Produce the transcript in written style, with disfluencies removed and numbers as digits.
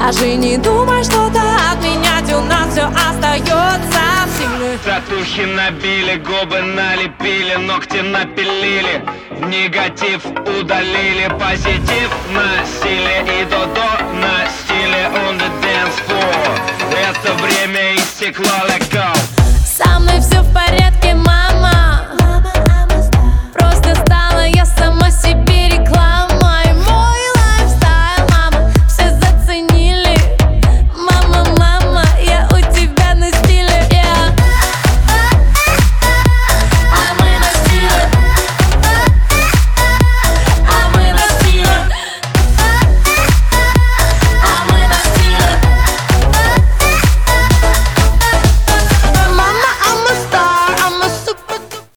Даже не думай что-то отменять, у нас все остается в силе. Татухи набили, губы налепили, ногти напилили, негатив удалили, позитив на силе и до на стиле on the dance floor. Это время истекло,